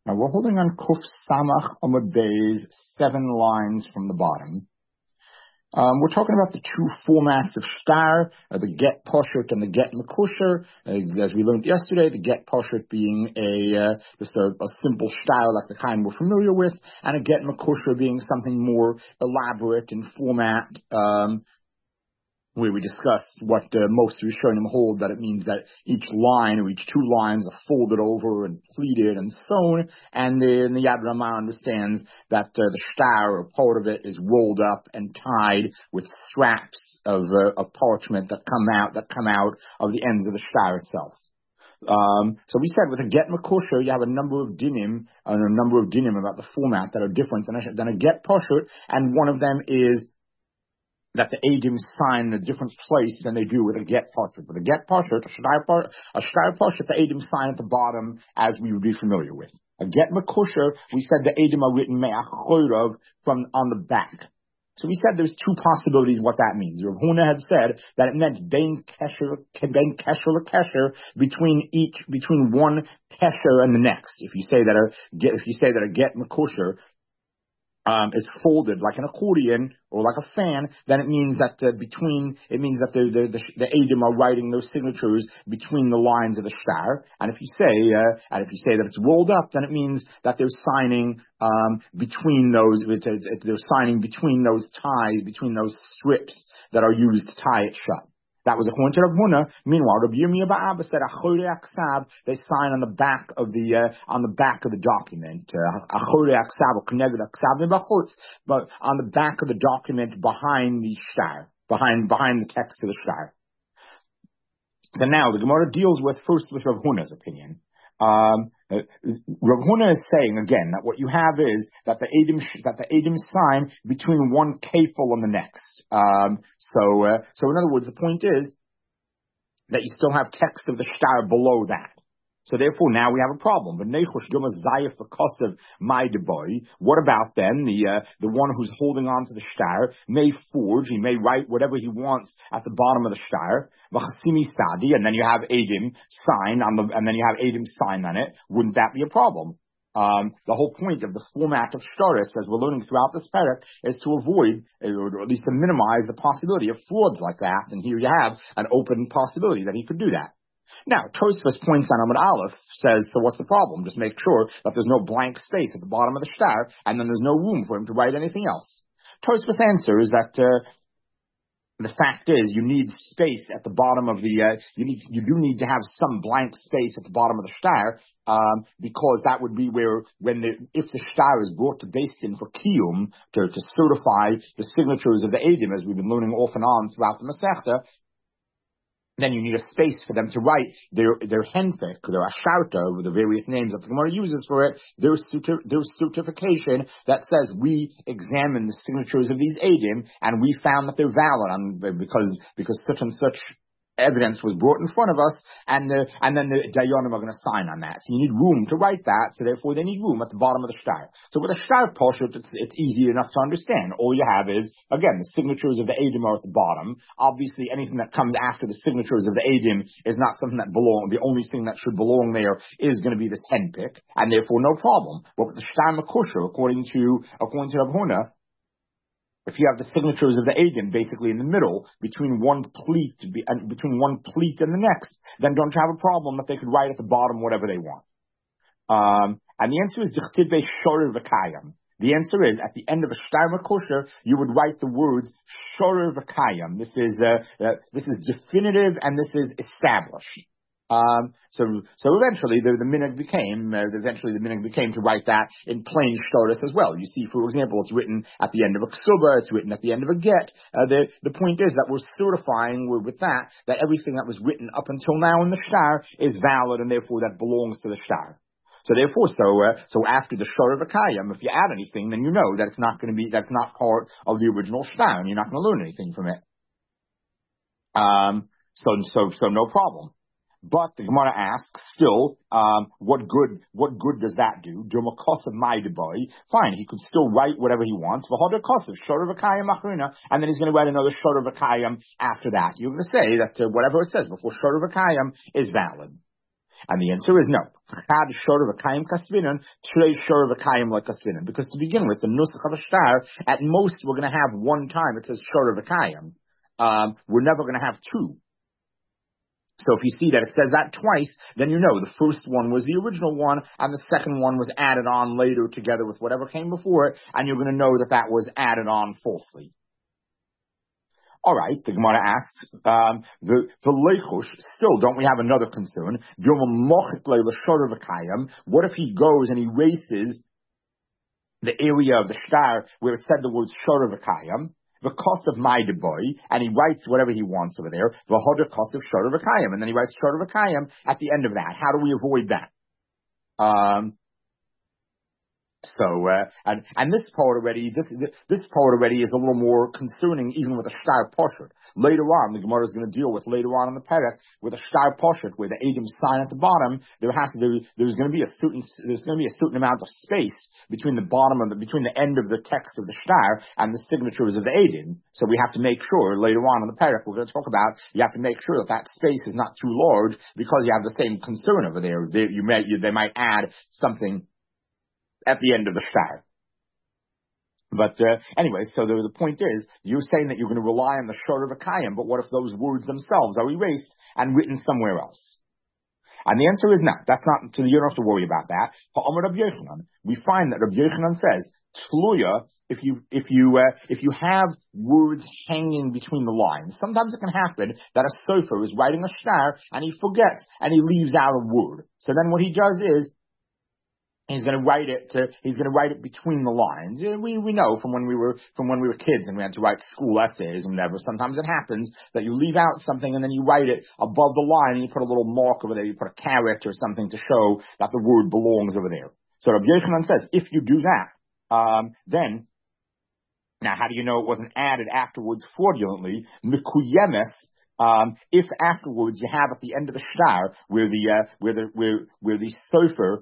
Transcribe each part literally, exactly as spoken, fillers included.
Now we're holding on Kuf Samach Amud Beis, seven lines from the bottom. Um, we're talking about the two formats of shtar, uh, the get poshut and the get mekusher. Uh, as we learned yesterday, the get poshut being a uh, just a, a simple shtar like the kind we're familiar with, and a get mekusher being something more elaborate in format. Um, where we discussed what uh, most Rishonim hold, that it means that each line or each two lines are folded over and pleated and sewn, and then the Yad Ramah understands that uh, the shtar or part of it is rolled up and tied with straps of, uh, of parchment that come out that come out of the ends of the shtar itself. Um, so we said with a get mekusher, you have a number of dinim and a number of dinim about the format that are different than a, than a get poshut, and one of them is that the Eidim sign in a different place than they do with a get poshut. With a get poshut, a shtar poshut, the Eidim sign at the bottom as we would be familiar with. A get mekusher, we said the Eidim are written me'achorov from on the back. So we said there's two possibilities what that means. Rav Huna had said that it meant bein kesher, bein kesher lekesher, between each, between one kesher and the next. If you say that a get, if you say that a get mekusher Um, is folded like an accordion or like a fan, then it means that uh, between, it means that the, the, the, the Eidim are writing those signatures between the lines of the shtar. And if you say, uh, and if you say that it's rolled up, then it means that they're signing, um, between those, they're signing between those ties, between those strips that are used to tie it shut. That was according to Rav Huna. Meanwhile, Rav Yirmiyah Ba'Abba said, "Achorei aksav." They sign on the back of the uh, on the back of the document. Achorei aksav or connected aksav nebachutz, but on the back of the document behind the shtar, behind behind the text of the shtar. So now the Gemara deals with first with Rav Huna's opinion. Um, uh, Rav Huna is saying again that what you have is that the Eidim that the Eidim sign between one kefil and the next. Um, so, uh, so in other words, the point is that you still have text of the shtar below that. So therefore, now we have a problem. What about then the uh, the one who's holding on to the shtar may forge, he may write whatever he wants at the bottom of the shtar. And then you have Eidim sign on the, and then you have Eidim sign on it. Wouldn't that be a problem? Um, the whole point of the format of shtaris, as we're learning throughout this parak, is to avoid, or at least to minimize the possibility of frauds like that. And here you have an open possibility that he could do that. Now, Tosfos points on Amud Aleph, says, so what's the problem? Just make sure that there's no blank space at the bottom of the shtar, and then there's no room for him to write anything else. Tosfos answers that uh, the fact is you need space at the bottom of the, uh, you need, you do need to have some blank space at the bottom of the shtar, um, because that would be where, when the, if the shtar is brought to Beis Din for kiyum, to, to certify the signatures of the Eidim, as we've been learning off and on throughout the Masechta, then you need a space for them to write their their henpek, their asharta, with the various names that the Gemara uses for it, their, certi- their certification that says we examined the signatures of these Eidim and we found that they're valid on, because because such and such evidence was brought in front of us, and the and then the Dayanim are going to sign on that. So you need room to write that, so therefore they need room at the bottom of the shtar. So with a shtar poshut, it's, it's easy enough to understand. All you have is, again, the signatures of the Eidim are at the bottom. Obviously, anything that comes after the signatures of the Eidim is not something that belongs. The only thing that should belong there is going to be this henpick, and therefore no problem. But with the shtar mekusher, according to according to Rav Huna, if you have the signatures of the Eidim basically in the middle, between one pleat, between one pleat and the next, then don't you have a problem that they could write at the bottom whatever they want? Um, and the answer is Dichtiv Shorer V'Kayam. The answer is, at the end of a shtar mekusher, you would write the words Shorer V'Kayam. This is uh, uh, this is definitive and this is established. Um, so, so eventually the, the minhag became, uh, eventually the minhag became to write that in plain shtaris as well. You see, for example, it's written at the end of a ksuba, it's written at the end of a get. Uh, the, the point is that we're certifying we're, with that, that everything that was written up until now in the shtar is valid and therefore that belongs to the shtar. So therefore, so, uh, so after the shor of Akayim, if you add anything, then you know that it's not going to be, that's not part of the original shtar and you're not going to learn anything from it. Um, so, so, so no problem. But the Gemara asks still, um, what good, what good does that do? Fine, he could still write whatever he wants. And then he's going to write another Shor of Akayim after that. You're going to say that uh, whatever it says before Shor of Akayim is valid. And the answer is no. Chad shor v'kayim kasvinan, trei shor v'kayim like kasvinan. Because to begin with, the nusach of a shtar, at most we're going to have one time it says shor v'kayim. Um, we're never going to have two. So if you see that it says that twice, then you know the first one was the original one, and the second one was added on later together with whatever came before it, and you're going to know that that was added on falsely. All right, the Gemara asks, um, the the leichush, still, don't we have another concern? What if he goes and erases the area of the shtar where it said the word shor v'kayim, the cost of my boy, and he writes whatever he wants over there, the hodder cost of shor v'kayim, and then he writes shor v'kayim at the end of that. How do we avoid that? Um, So, uh, and, and this part already, this, this part already is a little more concerning even with a shtar poshet. Later on, the Gemara is going to deal with later on in the perek, with a shtar poshet, where the Edom sign at the bottom, there has to, there, there's going to be a certain, there's going to be a certain amount of space between the bottom of the, between the end of the text of the shtar and the signatures of the Edom. So we have to make sure, later on in the perek, we're going to talk about, you have to make sure that that space is not too large, because you have the same concern over there. They, you may, you, they might add something at the end of the shtar. But uh, anyway, so the, the point is, you're saying that you're going to rely on the shor v'kayim, but what if those words themselves are erased and written somewhere else? And the answer is no. That's not, so you don't have to worry about that. We find that Rabbi Yochanan says, Tluya, if you, if you, uh, if you have words hanging between the lines, sometimes it can happen that a sofer is writing a shtar and he forgets and he leaves out a word. So then what he does is, He's going to write it. To, he's going to write it between the lines. We we know from when we were from when we were kids and we had to write school essays and whatever. Sometimes it happens that you leave out something and then you write it above the line and you put a little mark over there. You put a caret or something to show that the word belongs over there. So Rabbi Yochanan says if you do that, um, then now how do you know it wasn't added afterwards fraudulently? Mikuyemes. Um, if afterwards you have at the end of the shtar where the uh, where the where where the sofer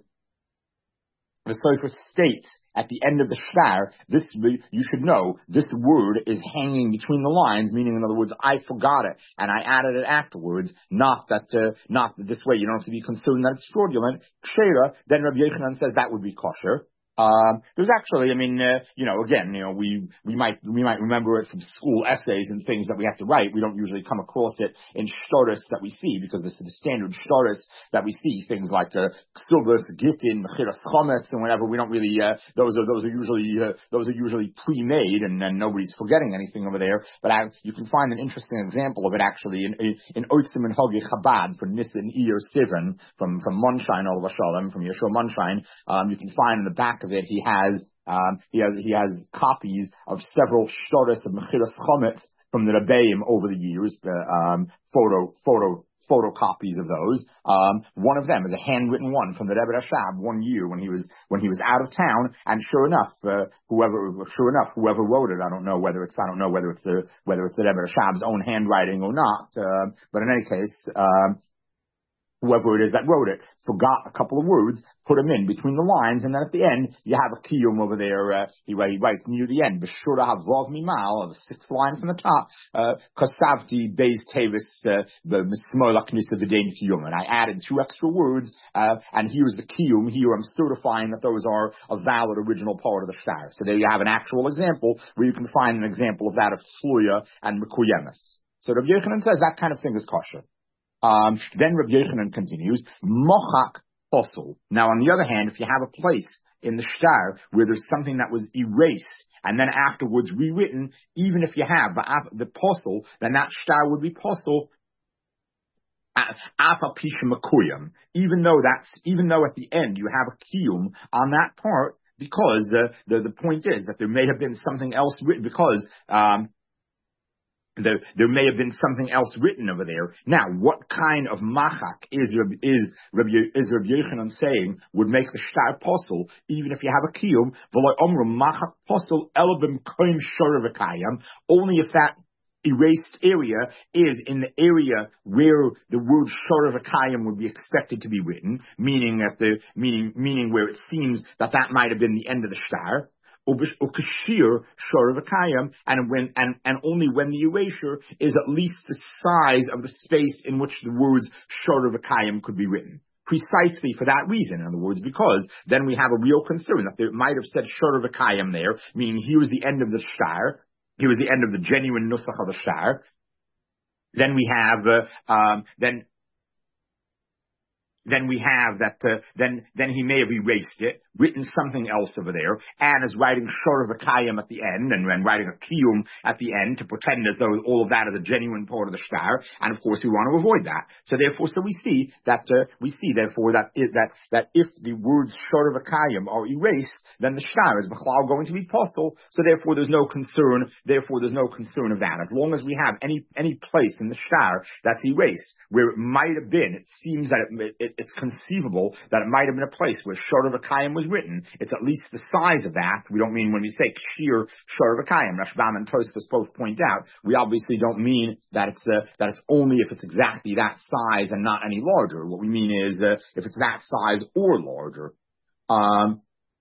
The sofer states at the end of the shtar, this, you should know, this word is hanging between the lines, meaning, in other words, I forgot it, and I added it afterwards, not that, uh, not this way. You don't have to be concerned that it's fraudulent. Kshera, then Rabbi Yochanan says that would be kosher. Um, there's actually, I mean, uh, you know, again, you know, we, we might, we might remember it from school essays and things that we have to write. We don't usually come across it in shtaris that we see, because this is the standard shtaris that we see, things like, uh, ksubas, gittin, mechiras chometz, and whatever. We don't really, uh, those are, those are usually, uh, those are usually pre-made, and, and nobody's forgetting anything over there. But I, you can find an interesting example of it actually in, in, in Otzim and Hogi Chabad from Nissen Iyar Sivan, from, from Monshine, Olav Shalom, from Yeshua Monshine. Um, you can find in the back of it, he has, um, he has, he has copies of several shtaris of Mechiras Chometz from the Rebbeim over the years, uh, um, photo, photo, photocopies of those. Um, one of them is a handwritten one from the Rebbe Rashab one year when he was, when he was out of town, and sure enough, uh, whoever, sure enough, whoever wrote it, I don't know whether it's, I don't know whether it's the, whether it's the Rebbe Rashab's own handwriting or not, uh, but in any case, um, whoever it is that wrote it forgot a couple of words, put them in between the lines, and then at the end, you have a kiyum over there. Uh, he, he writes near the end, B'shura havav mimal, the sixth line from the top, kasavti beis tevis, the mismola knisa v'dein kiyum. And I added two extra words, uh, and here's the kiyum. Here I'm certifying that those are a valid original part of the shtar. So there you have an actual example where you can find an example of that of Tluya and Mekuyemes. So Rabbi Yochanan says that kind of thing is kosher. Um, then Rabbi Yochanan continues, Mochak posel. Now, on the other hand, if you have a place in the shtar where there's something that was erased and then afterwards rewritten, even if you have the, the posel, then that shtar would be posel. Afa pisha makuyam. Even though that's, even though at the end you have a kiyum on that part, because uh, the the point is that there may have been something else written, because um, There, there may have been something else written over there. Now, what kind of machak is is Rabbi, is Rabbi Yochanan saying would make the shtar posel, even if you have a kiyum? V'lo omru machak posel elabim koim shor v'kayam. Only if that erased area is in the area where the word shor v'kayam would be expected to be written, meaning at the meaning meaning where it seems that that might have been the end of the shtar. And when and, and only when the erasure is at least the size of the space in which the words shor v'kayim could be written. precisely for that reason. In other words, because then we have a real concern that there might have said Shor V'Kayim there, meaning here was the end of the shtar, here was the end of the genuine nusach of the shtar. Then we have, uh, um, then, then we have that, uh, then, then he may have erased it, written something else over there, and is writing Shor V'Kayim at the end, and, and writing a Kiyum at the end to pretend as though all of that is a genuine part of the shtar, and of course we want to avoid that. So therefore, so we see that, uh, we see therefore that, that, that if the words Shor V'Kayim are erased, then the shtar is b'chlal going to be possible, so therefore there's no concern, therefore there's no concern of that. As long as we have any, any place in the shtar that's erased, where it might have been, it seems that it, it, it's conceivable that it might have been a place where Shor V'Kayim was written. It's at least the size of that. We don't mean when we say Kshir Shor V'Kayim. Rashbam and Tosfos both point out, we obviously don't mean that it's uh, that it's only if it's exactly that size and not any larger. What we mean is uh, if it's that size or larger, um,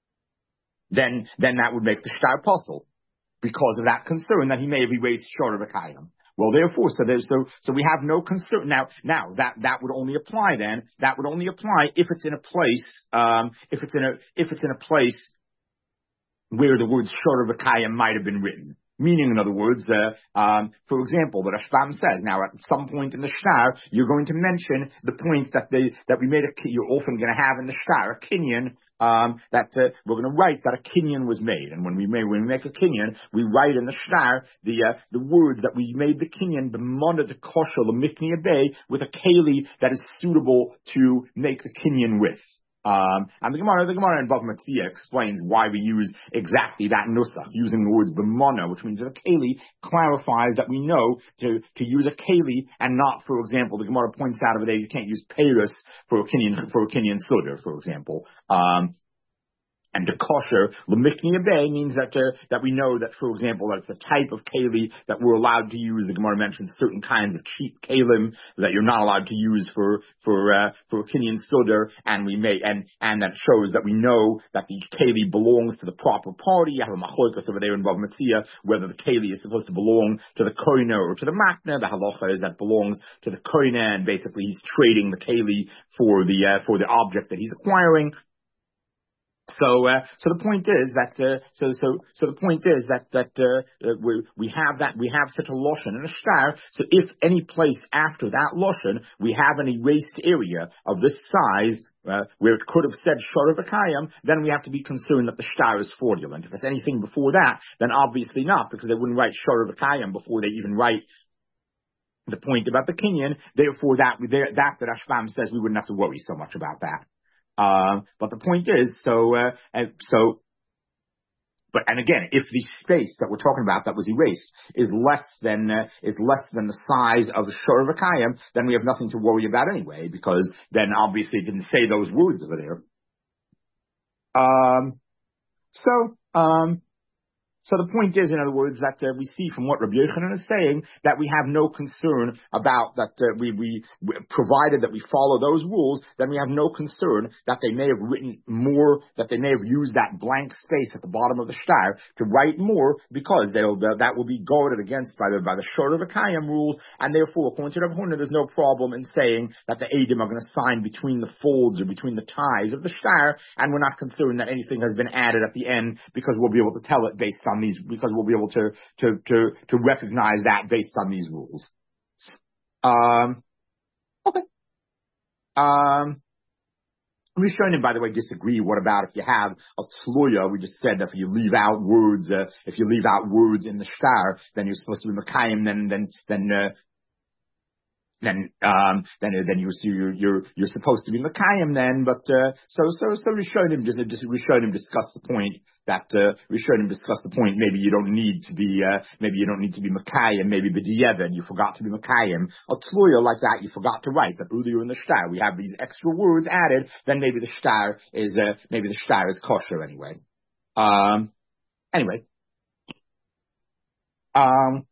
then then that would make the shtar puzzle because of that concern that he may have erased Shor V'Kayim. Well, therefore, so there's, so, so we have no concern. Now, now, that, that would only apply then, that would only apply if it's in a place, um, if it's in a, if it's in a place where the words Shor V'Kayim might have been written. Meaning, in other words, uh, um, for example, the Rashbam says, now at some point in the shtar, you're going to mention the point that they, that we made a, you're often going to have in the shtar, a kinyan, um, that, uh, we're going to write that a kinyan was made. And when we make, when we make a kinyan, we write in the shtar, the, uh, the words that we made the kinyan, the mona de kosher, the mikni abay, with a keli that is suitable to make the kinyan with. Um, and the Gemara, the Gemara in Bava Metzia explains why we use exactly that nusach, using the words b'mona, which means that a keli clarifies that we know to, to use a keli and not, for example, the Gemara points out over there, you can't use peiros for a kinyan, for a kinyan sudar, for example. Um, And the kosher, l'mikni abay, means that uh, that we know that, for example, that it's a type of keli that we're allowed to use. The Gemara mentions certain kinds of cheap kelim that you're not allowed to use for for uh, for kinyan sudar, and we may and and that shows that we know that the keli belongs to the proper party. You have a machlokas over there in Bava Metzia whether the keli is supposed to belong to the koina or to the makna. The halacha is that belongs to the koina, and basically he's trading the keli for the uh, for the object that he's acquiring. So, uh, so the point is that, uh, so, so, so the point is that, that, uh, we, we have that, we have such a loshen and a shtar. So if any place after that loshen, we have an erased area of this size, uh, where it could have said Shor V'Kayim, then we have to be concerned that the shtar is fraudulent. If it's anything before that, then obviously not, because they wouldn't write Shor V'Kayim before they even write the point about the kinyan. Therefore, that, that, that Rashbam says we wouldn't have to worry so much about that. Um, but the point is, so, uh, uh, so, but, and again, if the space that we're talking about that was erased is less than, uh, is less than the size of the Shor V'Kayim, then we have nothing to worry about anyway, because then obviously it didn't say those words over there. Um, so, um, So the point is, in other words, that uh, we see from what Rabbi Yochanan is saying that we have no concern about that. Uh, we, we, we, provided that we follow those rules, then we have no concern that they may have written more, that they may have used that blank space at the bottom of the shtar to write more, because they'll, that will be guarded against by the by the Shor V'Kayim rules, and therefore, according to Rav Huna, there's no problem in saying that the Eidim are going to sign between the folds or between the ties of the shtar, and we're not concerned that anything has been added at the end, because we'll be able to tell it based on these, because we'll be able to, to, to, to recognize that based on these rules. Um, okay. Um, Rishonim, by the way, disagree. What about if you have a tluya? We just said that if you leave out words, uh, if you leave out words in the shtar, then you're supposed to be Mekayim, then, then, then, uh, then, um, then, then you, you're, you're, you're supposed to be Mekayim then, but, uh, so, so, so Rishonim just, Rishonim discuss the point that, uh, Rishonim discuss the point, maybe you don't need to be, uh, maybe you don't need to be Mekayim, maybe B'di'evad, you forgot to be Mekayim. A tluya like that, you forgot to write, that earlier in the shtar, we have these extra words added, then maybe the shtar is, uh, maybe the shtar is kosher anyway. Um, anyway. Um,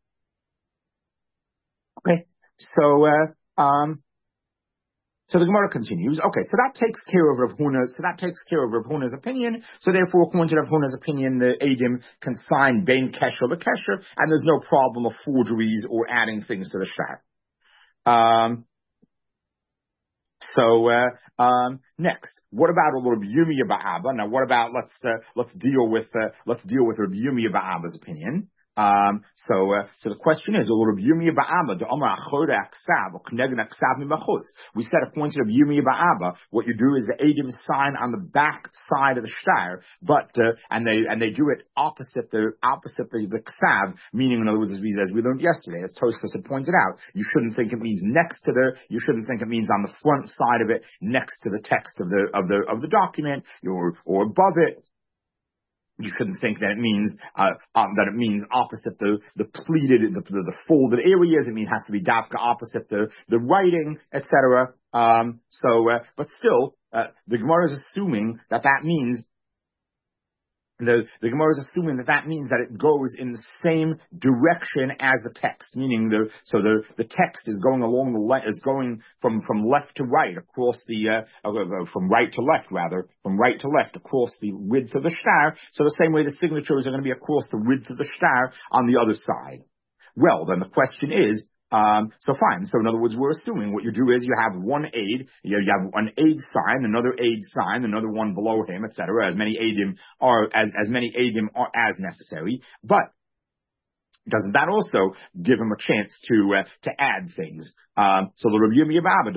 okay. So, uh, um, so the Gemara continues. Okay, so that takes care of Rav Huna. So that takes care of Rav Huna's opinion. So therefore, according to Rav Huna's opinion, the Eidim can sign bein kesher lekesher, and there's no problem of forgeries or adding things to the shtar. Um, So uh, um, next, what about a little Yirmiyah Ba'aba? Now, what about let's uh, let's deal with uh, let's deal with Rabbi Yirmiyah Ba'aba's opinion. Um, so, uh, so the question is, we said a point of Yirmiyah Ba'aba. What you do is the Eidim sign on the back side of the shtar, but uh, and they and they do it opposite the opposite the, the ksav, meaning in other words, as we, as we learned yesterday, as Tosfos had pointed out, you shouldn't think it means next to the, you shouldn't think it means on the front side of it, next to the text of the of the of the document, or or above it. You shouldn't think that it means uh, um, that it means opposite the the pleated the, the, the folded areas. It means it has to be dafka opposite the the writing, et cetera. Um, so, uh, but still, uh, the Gemara is assuming that that means. The, the Gemara is assuming that that means that it goes in the same direction as the text, meaning the so the, the text is going along the le- is going from, from left to right across the uh, uh, from right to left rather from right to left across the width of the shtar. So the same way the signatures are going to be across the width of the shtar on the other side. Well, then the question is. Um, so fine. So in other words, we're assuming what you do is you have one aid, you, you have an aid sign, another aid sign, another one below him, et cetera. As many aidim are as as many aidim are as necessary. But doesn't that also give him a chance to uh, to add things? Um, so the Rabbi Yirmiyah Ba'aba,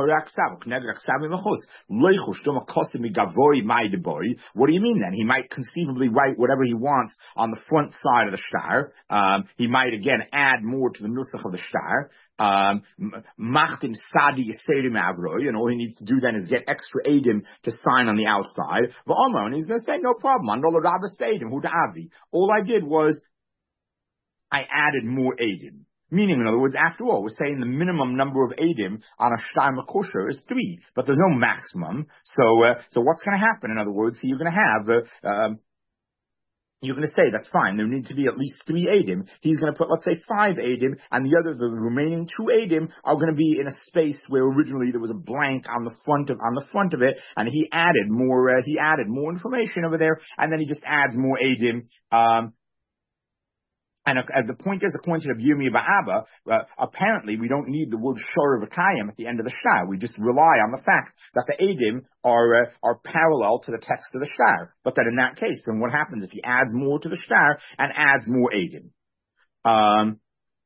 what do you mean then? He might conceivably write whatever he wants on the front side of the shtar. Um, he might again add more to the nusach of the shtar. Um, Machtim Sadi Yiseirim Avroi, and all he needs to do then is get extra Eidim to sign on the outside. And he's going to say, no problem. All I did was I added more Eidim. Meaning, in other words, after all, we're saying the minimum number of Eidim on a Shtar Makosher is three, but there's no maximum. So, uh, so what's going to happen? In other words, so you're going to have, uh, um, you're going to say, that's fine, there need to be at least three Eidim. He's going to put, let's say, five Eidim, and the other, the remaining two Eidim are going to be in a space where originally there was a blank on the front of, on the front of it, and he added more, uh, he added more information over there, and then he just adds more Eidim, um, And uh, the point is, according to the Yirmiyah Ba'aba, uh, apparently we don't need the word Shor V'Kayim at the end of the shtar. We just rely on the fact that the Eidim are uh, are parallel to the text of the shtar. But then in that case, then what happens if he adds more to the shtar and adds more Eidim? Um,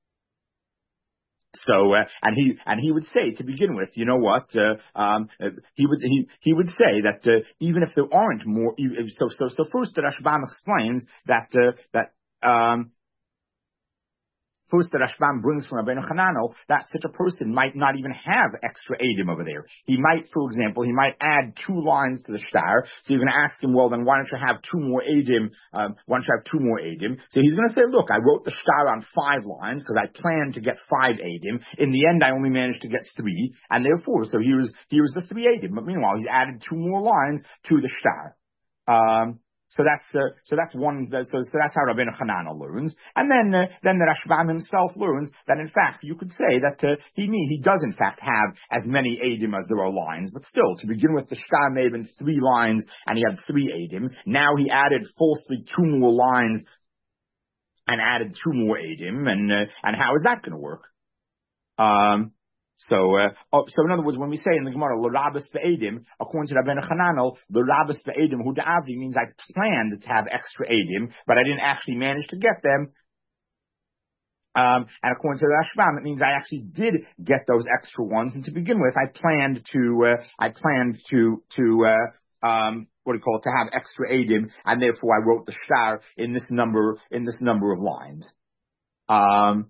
So, uh, and he, and he would say to begin with, you know what, uh, um, uh, he would, he, he would say that, uh, even if there aren't more, so, so, so first the Rashbam explains that, uh, that, um, First, the Rashbam brings from Rabbeinu Hananel that such a person might not even have extra Eidim over there. He might, for example, he might add two lines to the shtar. So you're going to ask him, well, then why don't you have two more Eidim? Um, why don't you have two more Eidim? So he's going to say, look, I wrote the shtar on five lines because I planned to get five Eidim. In the end, I only managed to get three, and therefore, so here's here's the three Eidim. But meanwhile, he's added two more lines to the shtar. Um, So that's uh, so that's one. So so that's how Rabbeinu Hananel learns, and then uh, then the Rashbam himself learns that in fact you could say that uh, he mean he does in fact have as many Eidim as there are lines, but still to begin with the shtar may have been three lines and he had three Eidim. Now he added falsely two more lines and added two more Eidim, and uh, and how is that going to work? Um. So, uh, oh, so in other words, when we say in the Gemara, l'rabas ve'edim, according to Rabbeinu Hananel, l'rabas ve'edim hu da'avi means I planned to have extra edim, but I didn't actually manage to get them. Um, and according to the Rashbam, it means I actually did get those extra ones, and to begin with, I planned to, uh, I planned to, to, uh, um, what do you call it, to have extra edim, and therefore I wrote the shtar in this number, in this number of lines. Um,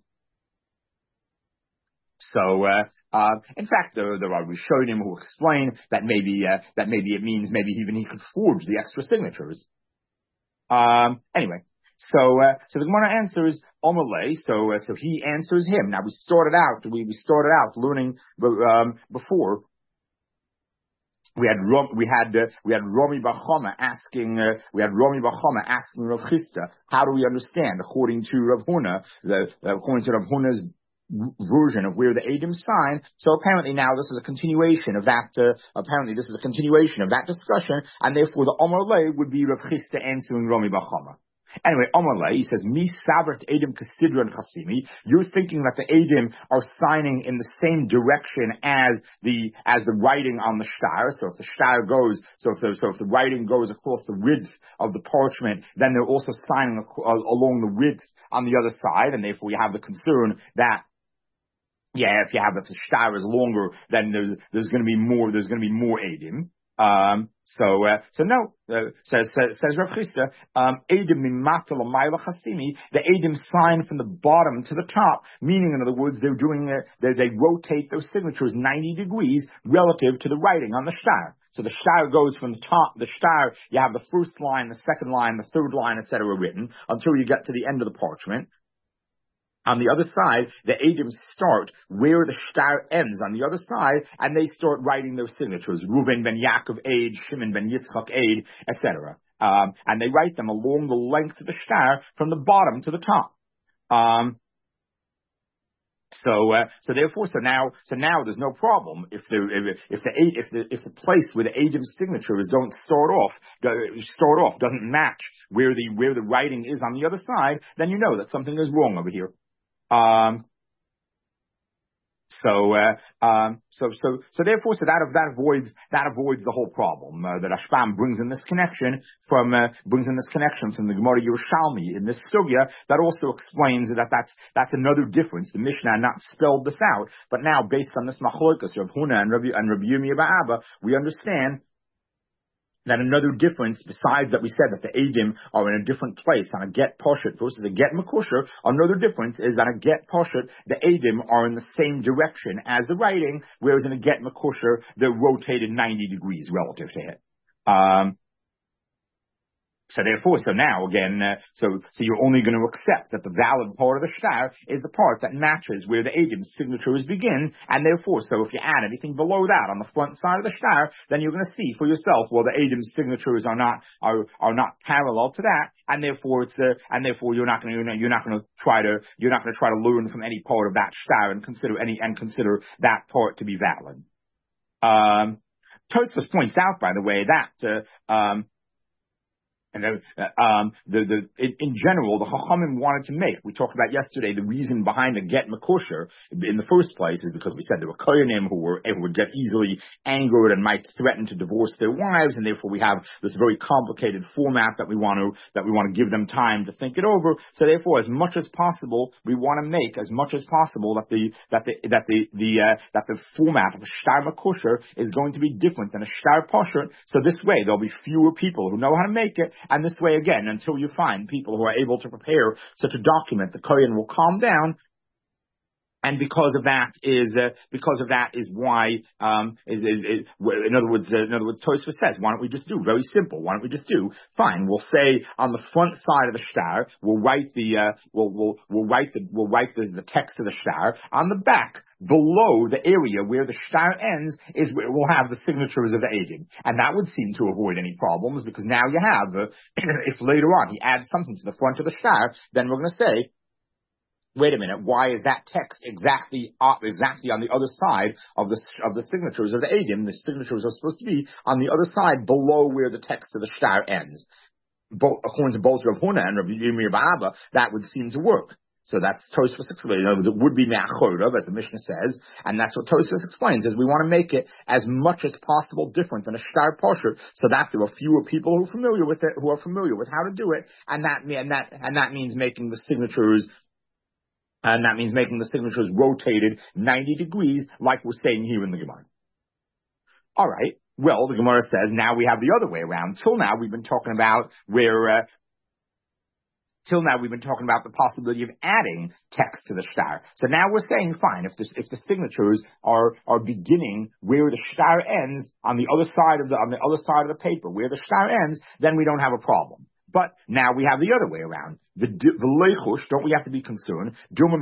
so, uh, Uh, in fact, there, there are Rishonim who explain that maybe, uh, that maybe it means maybe even he could forge the extra signatures. Um, anyway, so, uh, so the Gemara answers Omalei, so, uh, so he answers him. Now we started out, we, we started out learning, um, before, we had Rom, we had, uh, we had Romi Bachoma asking, uh, we had Romi Bachoma asking Rav Chisda, how do we understand, according to Rav Huna, the, uh, according to Rav Huna's version of where the Eidim sign. So apparently now this is a continuation of that, uh, apparently this is a continuation of that discussion, and therefore the Omar Lei would be Rav Chisda answering Romi Bachoma. Anyway, Amalei, he says, Mi Sabrat Edim Kasidra and Chasimi. You're thinking that the Edim are signing in the same direction as the, as the writing on the shtar. So if the shtar goes, so if the, so if the writing goes across the width of the parchment, then they're also signing ac- uh, along the width on the other side, and therefore we have the concern that, yeah, if you have, if the shtar is longer, then there's, there's gonna be more, there's gonna be more Edim. Um, so, uh, so no, uh, says, says, says Rav Chisda, um, Edim mimata l'mayla chasimi, the Edim sign from the bottom to the top, meaning, in other words, they're doing, uh, they, they rotate those signatures ninety degrees relative to the writing on the shtar. So the shtar goes from the top, the shtar, you have the first line, the second line, the third line, et cetera written, until you get to the end of the parchment. On the other side, the Edim start where the shtar ends on the other side, and they start writing their signatures. Reuven ben Yaakov Eid, Shimon ben Yitzchak Eid, et cetera. Um, and they write them along the length of the shtar from the bottom to the top. Um, So, uh, so therefore, so now, so now there's no problem if the if, if the if the if the place where the Edim's signature is don't start off start off doesn't match where the where the writing is on the other side, then you know that something is wrong over here. Um, So, uh, um, so, so, so therefore, so that, that avoids, that avoids the whole problem, uh, that Rashbam brings in this connection from, uh, brings in this connection from the Gemara Yerushalmi in this sugya that also explains that that's, that's another difference. The Mishnah not spelled this out, but now based on this machlokas of Huna and Rabbi, and Rabbi Yirmiyah bar Abba, we understand that another difference, besides that we said that the Edim are in a different place on a get poshet versus a get makosher, another difference is that a get poshet, the Edim are in the same direction as the writing, whereas in a get makosher, they're rotated ninety degrees relative to it. Um, So therefore, so now again, uh, so so you're only going to accept that the valid part of the shtar is the part that matches where the Edim's signatures begin, and therefore, so if you add anything below that on the front side of the shtar, then you're going to see for yourself, well, the Edim's signatures are not are are not parallel to that, and therefore it's the and therefore you're not going to you're not going to try to you're not going to try to learn from any part of that shtar and consider any and consider that part to be valid. Um, Tosfos points out, by the way, that uh, um. And then, uh, um, the, the, in, in general, the Chachamim wanted to make, we talked about yesterday, the reason behind the get makosher in the first place is because we said there were koyanim who were, who would get easily angered and might threaten to divorce their wives, and therefore we have this very complicated format that we want to, that we want to give them time to think it over. So therefore, as much as possible, we want to make as much as possible that the, that the, that the, the, uh, that the format of a shtar makosher is going to be different than a shtar posher. So this way, there'll be fewer people who know how to make it. And this way, again, until you find people who are able to prepare such a document, the Kohen will calm down. And because of that is uh, because of that is why um, is, is, is in other words uh, in other words Tosfos says, why don't we just do very simple? Why don't we just do fine? We'll say on the front side of the shtar, we'll write the uh, we'll we'll we'll write the we'll write the, the text of the shtar. On the back, below the area where the shtar ends, is where we'll have the signatures of the Edim, and that would seem to avoid any problems because now you have uh, if later on he adds something to the front of the shtar, then we're going to say, wait a minute, why is that text exactly uh, exactly on the other side of the of the signatures of the Edim? The signatures are supposed to be on the other side below where the text of the shtar ends. Both, according to both Rav Huna and Rav Yirmiyah bar Abba, that would seem to work. So that's Tosfos explains. It would be me'achorov, as the Mishnah says, and that's what Tosfos explains, is we want to make it as much as possible different than a shtar posher, so that there are fewer people who are familiar with it, who are familiar with how to do it, and that and that and that means making the signatures And that means making the signatures rotated ninety degrees, like we're saying here in the Gemara. All right. Well, the Gemara says now we have the other way around. Till now, we've been talking about where, uh, till now we've been talking about the possibility of adding text to the shtar. So now we're saying, fine, if the, if the signatures are, are beginning where the shtar ends on the other side of the, on the other side of the paper, where the shtar ends, then we don't have a problem. But now we have the other way around. The the leichush, don't we have to be concerned?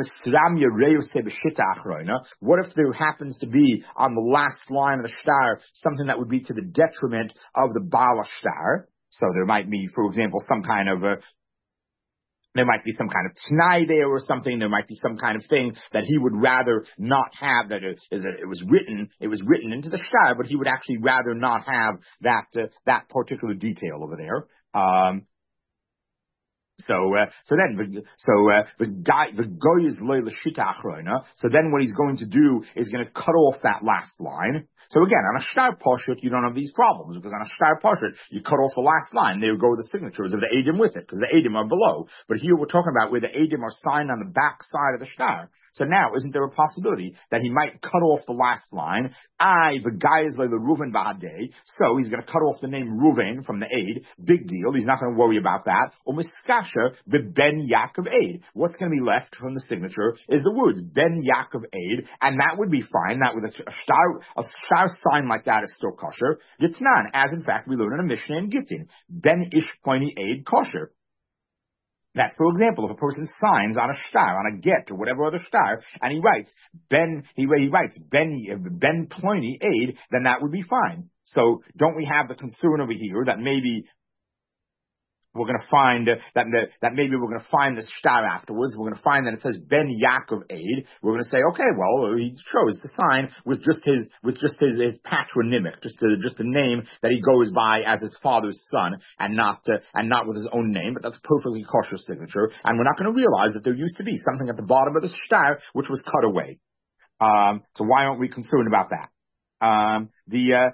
What if there happens to be on the last line of the shtar something that would be to the detriment of the Baal shtar? So there might be, for example, some kind of a There might be some kind of t'nai there or something. There might be some kind of thing that he would rather not have, that it, that it was written, it was written into the shtar, but he would actually rather not have that, uh, that particular detail over there. Um, So, uh, so then, the- so, uh, the guy, the guy is loyal shita achrona. So then what he's going to do is going to cut off that last line. So again, on a shtar poshut, you don't have these problems because on a shtar poshut, you cut off the last line. There go the signatures of the edim with it because the edim are below. But here we're talking about where the edim are signed on the back side of the shtar. So now, isn't there a possibility that he might cut off the last line? I, the guy is like the Reuven Bahadeh, so he's going to cut off the name Reuven from the aid. Big deal. He's not going to worry about that. Or Miskasha, the Ben Yaakov aid. What's going to be left from the signature is the words Ben Yaakov aid, and that would be fine. That with a, a star, a star sign like that is still kosher. Yitznan, as in fact we learn in a Mishnah in Gittin, Ben Ish Poini aid kosher. That, for example, if a person signs on a shtar, on a get, or whatever other shtar, and he writes, Ben, he, he writes, Ben, Ben Pliny aid, then that would be fine. So, don't we have the concern over here that maybe we're going to find uh, that that maybe we're going to find this shtar afterwards. We're going to find that it says Ben Yaakov aid. We're going to say, okay, well, he chose the sign with just his with just his, his patronymic, just a, just a name that he goes by as his father's son, and not uh, and not with his own name. But that's a perfectly kosher signature, and we're not going to realize that there used to be something at the bottom of the shtar which was cut away. Um, so why aren't we concerned about that? Um, the uh,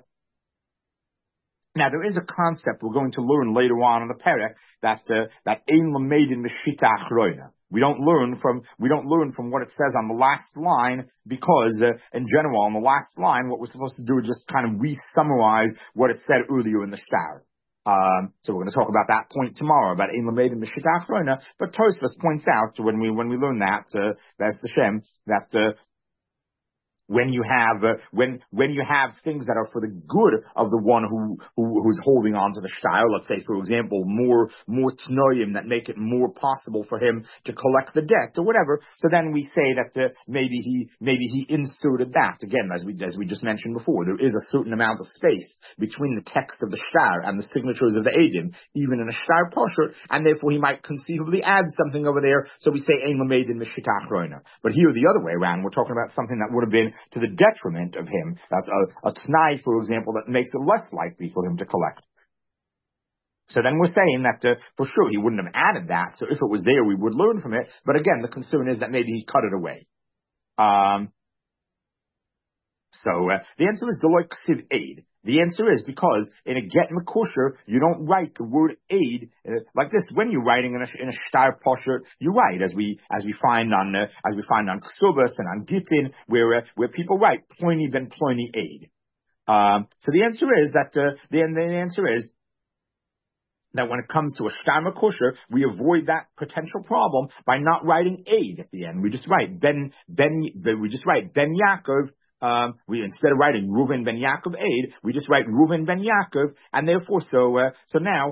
Now, there is a concept we're going to learn later on in the perek that uh, that ein lameidin mishita achroina. We don't learn from we don't learn from what it says on the last line because, uh, in general, on the last line, what we're supposed to do is just kind of re-summarize what it said earlier in the shtar. Um, so we're going to talk about that point tomorrow about ein lameidin mishita achroina. But Tosfos points out when we when we learn that uh, that's the Shem that. Uh, When you have uh, when when you have things that are for the good of the one who, who who's holding on to the shtar, let's say for example more more tnoyim that make it more possible for him to collect the debt or whatever. So then we say that uh, maybe he maybe he inserted that again as we as we just mentioned before. There is a certain amount of space between the text of the shtar and the signatures of the edim, even in a shtar posher, and therefore he might conceivably add something over there. So we say ein lameidin mishita achroina. But here the other way around, we're talking about something that would have been to the detriment of him. That's a, a t'nai, for example, that makes it less likely for him to collect. So then we're saying that uh, for sure he wouldn't have added that. So if it was there, we would learn from it. But again, the concern is that maybe he cut it away. Um, so uh, the answer is Deloitte Ksiv aid. The answer is because in a get makosher, you don't write the word aid uh, like this. When you're writing in a, in a shtar posher, you write as we as we find on uh, as we find on ksubas and on gittin, where uh, where people write ploini ben ploini aid. Um, so the answer is that uh, the, the answer is that when it comes to a shtar makosher, we avoid that potential problem by not writing aid at the end. We just write ben ben. We just write ben Yaakov. Um, we instead of writing Reuven ben Yaakov aid, we just write Reuven ben Yaakov, and therefore, so uh, so now,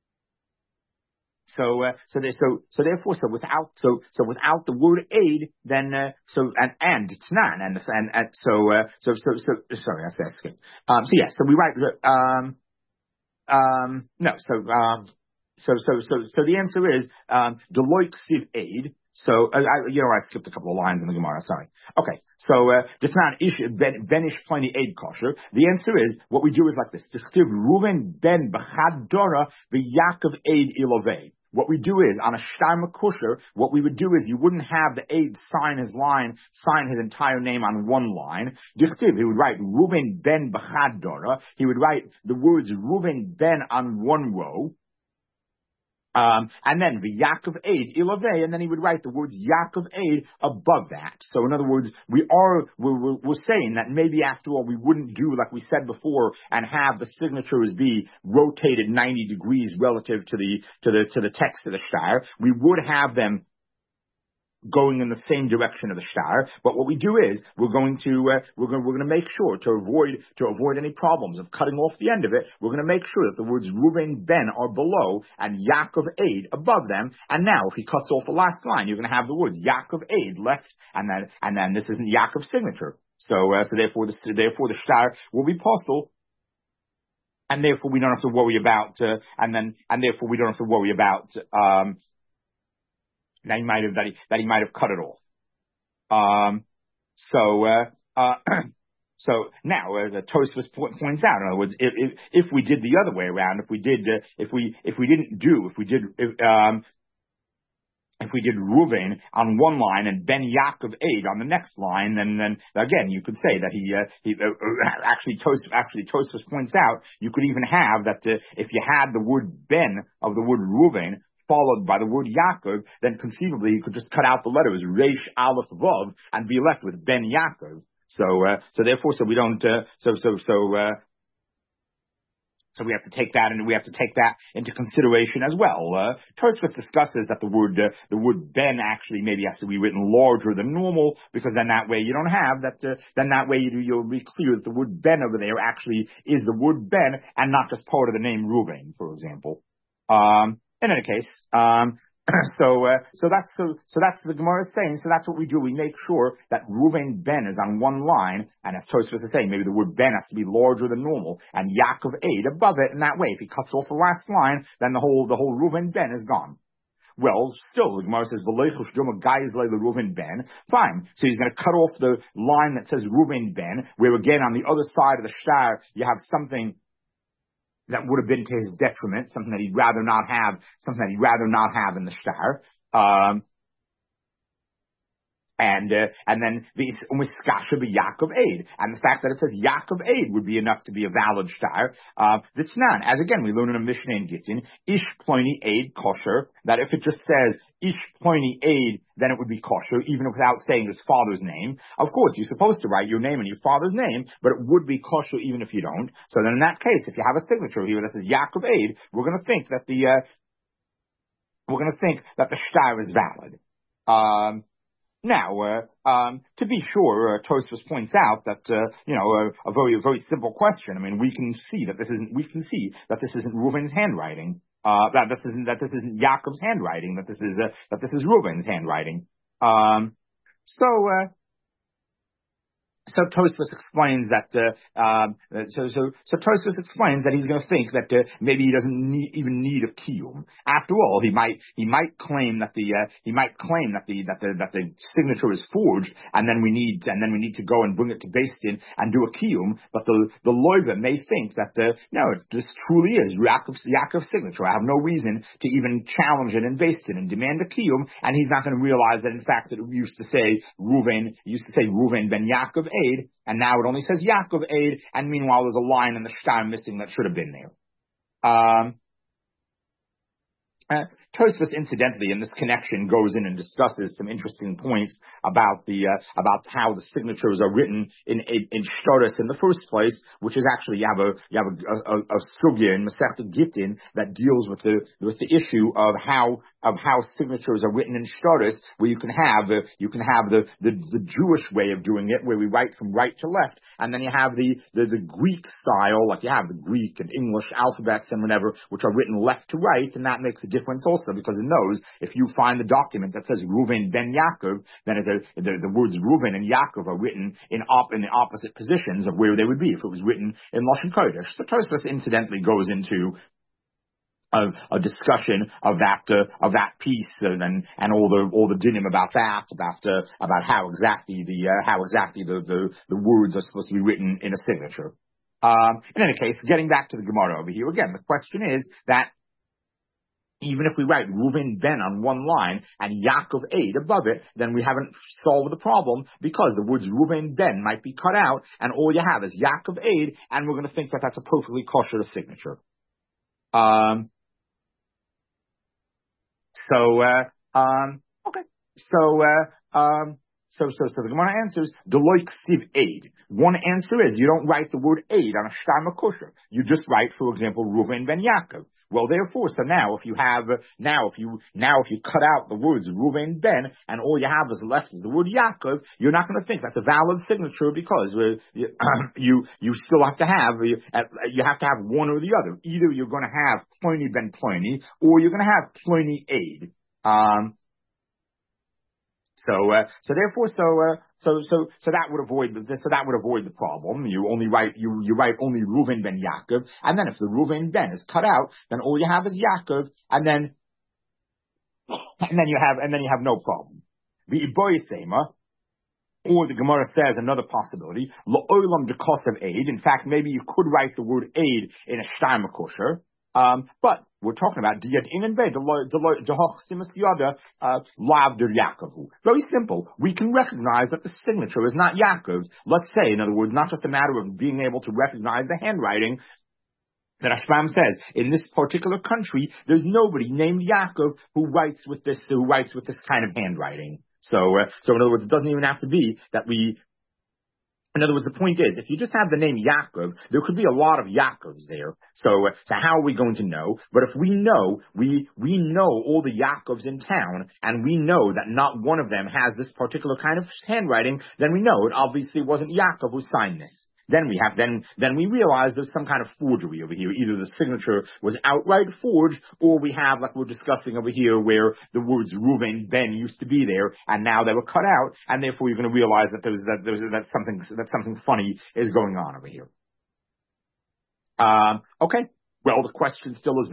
so uh, so there, so so therefore, so without so so without the word aid, then uh, so and and it's not and and, and so uh, so so so sorry, I said skip. Um, so yeah, so we write um um no so um so so so so the answer is um Deloitte Ksiv aid. So, uh, I, you know, I skipped a couple of lines in the Gemara, sorry. Okay, so, uh, Benish Pliny aid kosher. The answer is, what we do is like this. Reuven ben B'chad Dora v'Yaakov aid ilovei. What we do is, on a shtar makosher, what we would do is, you wouldn't have the aid sign his line, sign his entire name on one line. Dichtiv, he would write Reuven ben B'chad Dora. He would write the words Reuven ben on one row. Um, and then the Yaakov aid, Ilavei, and then he would write the words Yaakov aid above that. So in other words, we are, we're, we're saying that maybe after all we wouldn't do like we said before and have the signatures be rotated ninety degrees relative to the, to the, to the text of the shtar. We would have them going in the same direction of the shtar, but what we do is we're going to uh, we're going we're going to make sure to avoid to avoid any problems of cutting off the end of it. We're going to make sure that the words Reuven ben are below and Yaakov aid above them. And now, if he cuts off the last line, you're going to have the words Yaakov aid left, and then and then this isn't Yaakov's signature. So uh, so therefore the therefore the shtar will be possible. And therefore we don't have to worry about uh, and then and therefore we don't have to worry about. Um, That he might have that he that he might have cut it off. Um, so uh, uh, so now uh, the Tosfos points out. In other words, if, if if we did the other way around, if we did uh, if we if we didn't do if we did if, um, if we did Reuven on one line and Ben Yaakov Eid on the next line, then then again you could say that he uh, he uh, actually Tos actually Tosfos points out you could even have that uh, if you had the word Ben of the word Reuven followed by the word Yaakov, then conceivably you could just cut out the letters Reish Aleph Vav and be left with Ben Yaakov. So uh, so therefore so we don't uh, so so so. Uh, So we have to take that, and we have to take that into consideration as well. Uh, Tosfos discusses that the word, uh, the word ben actually maybe has to be written larger than normal, because then that way you don't have that, uh, then that way you, you'll be clear that the word ben over there actually is the word ben and not just part of the name Reuven, for example. Um, in any case, um, So, uh, so that's, so, so that's the Gemara is saying, so that's what we do. We make sure that Reuven ben is on one line, and as Tosfos is saying, maybe the word ben has to be larger than normal, and Yaakov Eid above it, and that way, if he cuts off the last line, then the whole, the whole Reuven ben is gone. Well, still, the Gemara says, Reuven ben. Fine. So he's going to cut off the line that says Reuven ben, where again, on the other side of the shtar, you have something that would have been to his detriment, something that he'd rather not have, something that he'd rather not have in the shtar. Um, and, uh, and then it's umiskasha be Yaakov Eid. And the fact that it says Yaakov Eid would be enough to be a valid shtar. Uh, that's not, as again, we learn in a Mishnah in Gittin, Ish Ploni Eid kosher, that if it just says Ish Ploni Eid, then it would be kosher, even without saying his father's name. Of course, you're supposed to write your name and your father's name, but it would be kosher even if you don't. So then in that case, if you have a signature here that says Yaakov Eid, we're going to think that the, uh, we're going to think that the shtar is valid. Um, Now, uh, um, to be sure, uh, Tosfos points out that, uh, you know, a, a very, a very simple question. I mean, we can see that this isn't, we can see that this isn't Reuven's handwriting, uh, that this isn't, that this isn't Yaakov's handwriting, that this is, uh, that this is Reuven's handwriting. Um, so, uh, So Tosfos explains that, uh, um, so, so, so Tosfos explains that he's going to think that, uh, maybe he doesn't need, even need a kiyum. After all, he might, he might claim that the, uh, he might claim that the, that the, that the signature is forged, and then we need, and then we need to go and bring it to Beis Din and do a kiyum, but the, the loiva may think that, uh, no, this truly is Yaakov's, Yaakov's signature. I have no reason to even challenge it in Beis Din and demand a kiyum, and he's not going to realize that in fact it used to say Reuven, it used to say Reuven ben Yaakov Eid, and now it only says Yaakov Eid, and meanwhile there's a line in the shtar missing that should have been there. Um, Uh, Tosfos, incidentally, in this connection, goes in and discusses some interesting points about the uh, about how the signatures are written in in, in shtaris in the first place, which is actually you have a you have a, a, a sugya in Masechta Gittin that deals with the with the issue of how of how signatures are written in shtaris, where you can have uh, you can have the, the the Jewish way of doing it, where we write from right to left, and then you have the the, the Greek style, like you have the Greek and English alphabets and whatever, which are written left to right, and that makes a difference also, because in those, if you find the document that says Reuven ben Yaakov, then the, the, the words Reuven and Yaakov are written in op, in the opposite positions of where they would be if it was written in Lashon Kodesh. So Tosfos incidentally goes into a, a discussion of that uh, of that piece and, and and all the all the dinim about that, about uh, about how exactly the uh, how exactly the, the the words are supposed to be written in a signature. Um, in any case, getting back to the Gemara over here again, the question is that even if we write Reuven ben on one line and Yaakov Eid above it, then we haven't solved the problem, because the words Reuven ben might be cut out, and all you have is Yaakov Eid, and we're going to think that that's a perfectly kosher signature. Um, so, uh, um, okay. So, uh, um, So, so, so the Gemara answers, Deloy Ksiv Eid. One answer is, you don't write the word Eid on a shtar makosher. You just write, for example, Reuven ben Yaakov. Well, therefore, so now if you have, now if you, now if you cut out the words Reuven ben, and all you have is left is the word Yaakov, you're not going to think that's a valid signature, because uh, you, you, you still have to have, you, you have to have one or the other. Either you're going to have Ploni ben Ploni, or you're going to have Ploni Eid. Um, So, uh, so therefore, so, uh, so, so, so that would avoid the, so that would avoid the problem. You only write, you, you write only Reuven ben Yaakov, and then if the Reuven ben is cut out, then all you have is Yaakov, and then, and then you have, and then you have no problem. The Iboyisema, or the Gemara says another possibility, La'olam de Kosev Eid. In fact, maybe you could write the word Eid in a shtar makosher. Um, but we're talking about Diyat Ingen Ve, Yaakov. Very simple. We can recognize that the signature is not Yaakov's. Let's say, in other words, not just a matter of being able to recognize the handwriting. That Rashbam says, in this particular country, there's nobody named Yaakov who writes with this, who writes with this kind of handwriting. So, uh, so in other words, it doesn't even have to be that we, in other words, the point is, if you just have the name Yaakov, there could be a lot of Yaakovs there. So, uh, so how are we going to know? But if we know, we, we know all the Yaakovs in town, and we know that not one of them has this particular kind of handwriting, then we know it obviously wasn't Yaakov who signed this. Then we have, then, then we realize there's some kind of forgery over here. Either the signature was outright forged, or we have, like we're discussing over here, where the words Reuven, Ben used to be there, and now they were cut out, and therefore you're going to realize that there's, that there's, that something, that something funny is going on over here. Um, okay. Well, the question still is,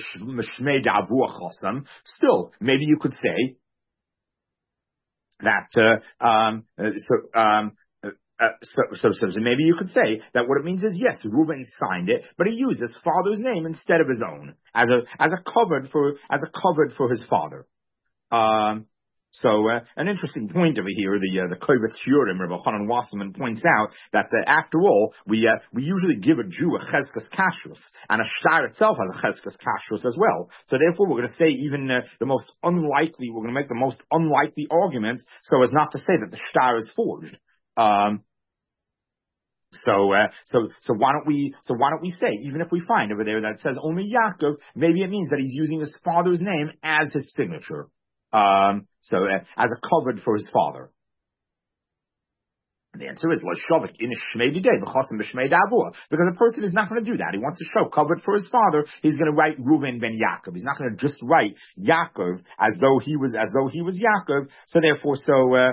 still, maybe you could say that, uh, um, uh, so, um, Uh, so, so, so, so maybe you could say that what it means is, yes, Reuben signed it, but he used his father's name instead of his own as a as a covered for as a covered for his father. Um, so uh, an interesting point over here, the uh, the Kovetz Shiurim, Rabbi Hanan Wasserman points out that uh, after all, we uh, we usually give a Jew a cheskas kashrus, and a shtar itself has a cheskas kashrus as well. So therefore, we're going to say even uh, the most unlikely, we're going to make the most unlikely arguments, so as not to say that the shtar is forged. Um, so, uh, so, so why don't we, so why don't we say, even if we find over there that it says only Yaakov, maybe it means that he's using his father's name as his signature. Um, so, uh, as a covered for his father. And the answer is, L'shavik in Shmei Didei, B'chosim B'Shmei Davua. Because a person is not going to do that. He wants to show covered for his father. He's going to write Reuven ben Yaakov. He's not going to just write Yaakov as though he was, as though he was Yaakov. So therefore, so, uh,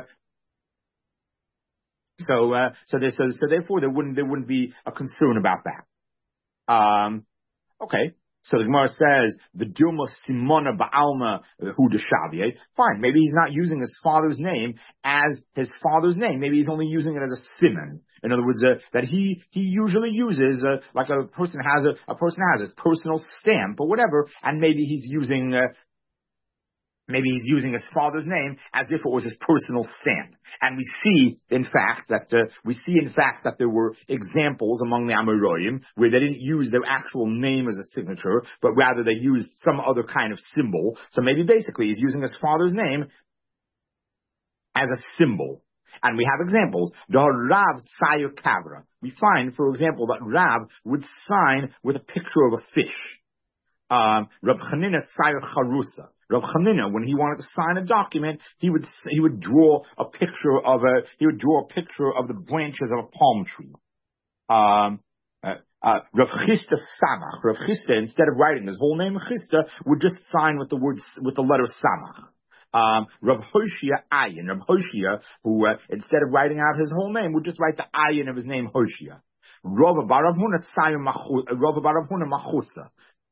So, uh, so, there, so, so therefore there wouldn't, there wouldn't be a concern about that. Um, okay. So the Gemara says, the Dilma Simona Ba'alma Hu Deshavie. Fine. Maybe he's not using his father's name as his father's name. Maybe he's only using it as a simon. In other words, uh, that he, he usually uses, uh, like a person has a, a person has his personal stamp or whatever, and maybe he's using, uh, Maybe he's using his father's name as if it was his personal stamp. And we see, in fact, that, uh, we see, in fact, that there were examples among the Amoraim where they didn't use their actual name as a signature, but rather they used some other kind of symbol. So maybe basically he's using his father's name as a symbol. And we have examples. Rav Tzayu Kavra. We find, for example, that Rav would sign with a picture of a fish. Um, Rav Chanina Tzayu Charusa. Rav Chanina, when he wanted to sign a document, he would he would draw a picture of a he would draw a picture of the branches of a palm tree. Um, uh, uh, Rav Chisda Samach. Rav Chisda, instead of writing his whole name Chisda, would just sign with the word with the letter Samach. Um, Rav Hoshia Ayin. Rav Hoshia, who uh, instead of writing out his whole name, would just write the Ayin of his name Hoshia. Rav Barav Huna Tzayu Rav Barav Huna Machusa.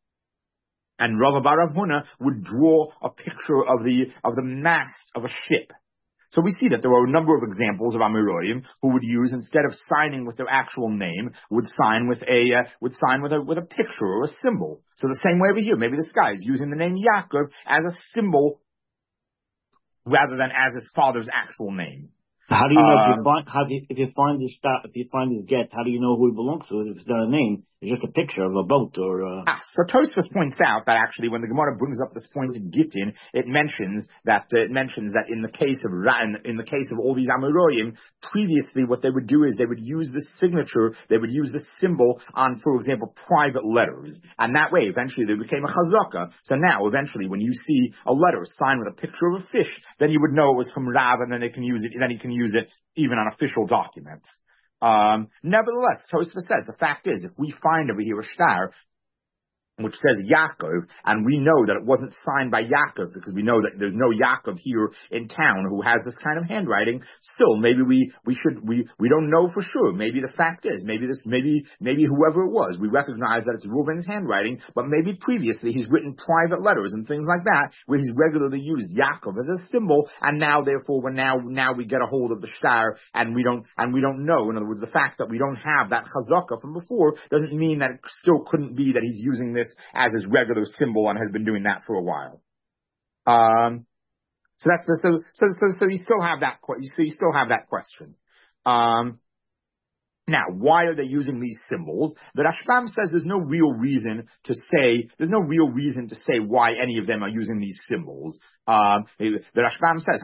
And Rav Barav Huna would draw a picture of the of the mast of a ship. So we see that there are a number of examples of Amoraim who would use, instead of signing with their actual name, would sign with a uh, would sign with a with a picture or a symbol. So the same way over here, maybe this guy is using the name Yaakov as a symbol rather than as his father's actual name. How do you know uh, if you find how do you, if you find this if you find this get? How do you know who he belongs to? If it's not a name, it's just a picture of a boat or. Uh... Ah, so Tosfos points out that actually, when the Gemara brings up this point in Gittin, it mentions that uh, it mentions that in the case of Ran, in the case of all these Amoraim, previously what they would do is they would use this signature, they would use this symbol on, for example, private letters, and that way eventually they became a chazaka. So now, eventually, when you see a letter signed with a picture of a fish, then you would know it was from Rav, and then they can use it. Then you can use use it even on official documents. Um, nevertheless, Tosfos says the fact is, if we find over here a shtar which says Yaakov, and we know that it wasn't signed by Yaakov because we know that there's no Yaakov here in town who has this kind of handwriting. Still, maybe we, we should, we, we don't know for sure. Maybe the fact is, maybe this, maybe, maybe whoever it was, we recognize that it's Reuven's handwriting, but maybe previously he's written private letters and things like that where he's regularly used Yaakov as a symbol, and now therefore when now, now we get a hold of the shtar and we don't, and we don't know. In other words, the fact that we don't have that chazaka from before doesn't mean that it still couldn't be that he's using this as his regular symbol and has been doing that for a while. Um, so that's the, so, so, so, so you still have that, so you still have that question. Um, Now, why are they using these symbols? The Rashbam says there's no real reason to say, there's no real reason to say why any of them are using these symbols. Um, the Rashbam says,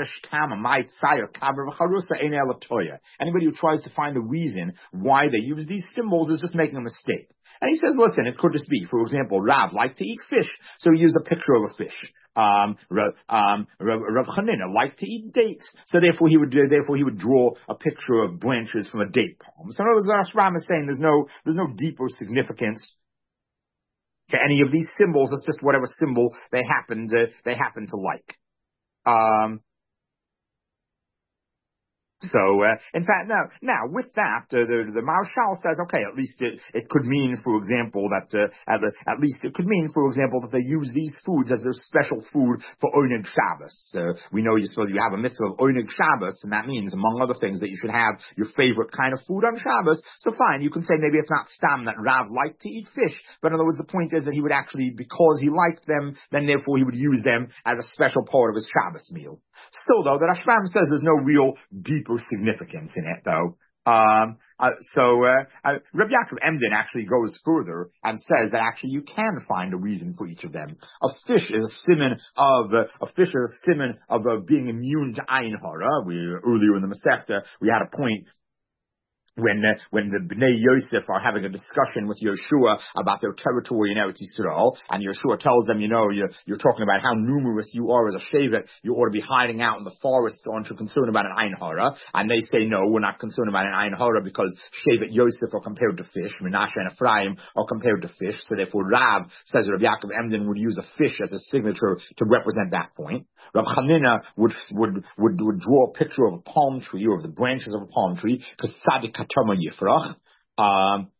anybody who tries to find a reason why they use these symbols is just making a mistake. And he says, listen, it could just be, for example, Rav liked to eat fish, so he used a picture of a fish. Um, Rav, um, Rav, Rav Chanina liked to eat dates, so therefore he would, uh, therefore he would draw a picture of branches from a date palm. So in other words, the Rashbam is saying there's no, there's no deeper significance to any of these symbols. It's just whatever symbol they happen to, they happen to like. Um, So, uh, in fact, now, now with that, uh, the, the Maharshal says, okay, at least it, it could mean, for example, that, uh, at, at least it could mean, for example, that they use these foods as their special food for Oneg Shabbos. Uh, we know you're supposed to have a mitzvah of Oneg Shabbos, and that means, among other things, that you should have your favorite kind of food on Shabbos. So fine, you can say maybe it's not Stam that Rav liked to eat fish, but in other words, the point is that he would actually, because he liked them, then therefore he would use them as a special part of his Shabbos meal. Still, though, the Rashbam says there's no real deeper significance in it, though. Um, uh, so, uh, uh, Rabbi Yaakov Emden actually goes further and says that actually you can find a reason for each of them. A fish is a simon of, uh, a fish is a simon of uh, being immune to Ayin Hara. We, earlier in the Masechta, we had a point when uh, when the Bnei Yosef are having a discussion with Yeshua about their territory in Eretz Yisrael, and Yeshua tells them, you know, you're, you're talking about how numerous you are as a shevet, you ought to be hiding out in the forest, aren't you concerned about an Ayin Hara? And they say, no, we're not concerned about an Ayin Hara because shevet Yosef are compared to fish, Menashe and Ephraim are compared to fish, so therefore Rav, says Rabbi Yaakov Emden, would use a fish as a signature to represent that point. Rav Chanina would, would, would, would draw a picture of a palm tree, or of the branches of a palm tree, because Tzadik Terma Yifrach. Um,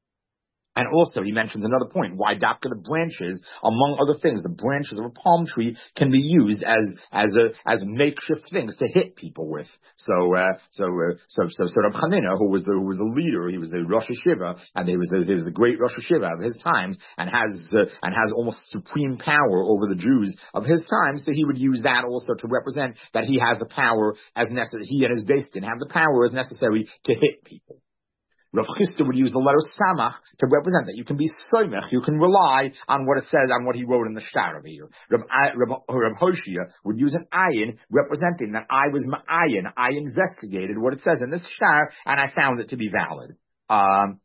and also, he mentions another point, why dafka the branches, among other things, the branches of a palm tree can be used as, as a, as makeshift things to hit people with. So, uh, so, uh, so, so, so Reb Chanina, who was the, who was the leader, he was the Rosh Hashiva, and he was the, he was the great Rosh Hashiva of his times, and has, uh, and has almost supreme power over the Jews of his time, so he would use that also to represent that he has the power as necessary, he and his Beis Din have the power as necessary to hit people. Rav Chisda would use the letter Samach to represent that you can be soimech, you can rely on what it says, on what he wrote in the shtar over here. Rav, Rav, Rav Hoshia would use an ayin representing that I was ma'ayin, I investigated what it says in this shtar, and I found it to be valid. Um,